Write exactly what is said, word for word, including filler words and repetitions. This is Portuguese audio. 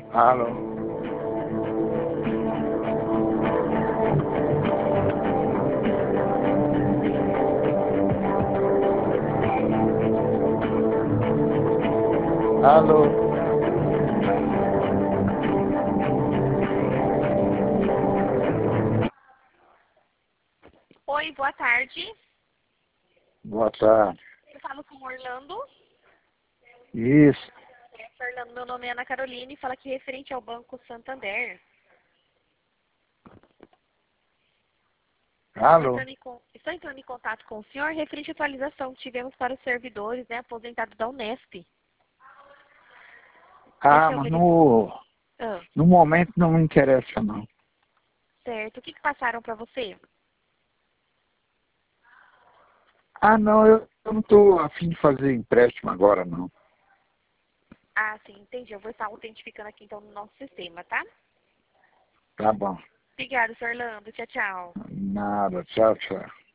Alô? Alô? Oi, boa tarde. Boa tarde. Eu falo com o Orlando. Isso. É, Orlando, meu nome é Ana Caroline e fala aqui referente ao Banco Santander. Estou Alô? entrando, em, con- estou entrando em contato com o senhor referente à atualização que tivemos para os servidores, né, aposentados da Unesp. Ah, Esse é o mas benefício. no, Ah, no momento não me interessa, não. certo. O que, que passaram para você? Ah, não, eu, eu não estou a fim de fazer empréstimo agora, não. Ah, sim, entendi. Eu vou estar autentificando aqui então no nosso sistema, tá? Tá bom. Obrigada, senhor Orlando. Tchau, tchau. Nada. Tchau, tchau.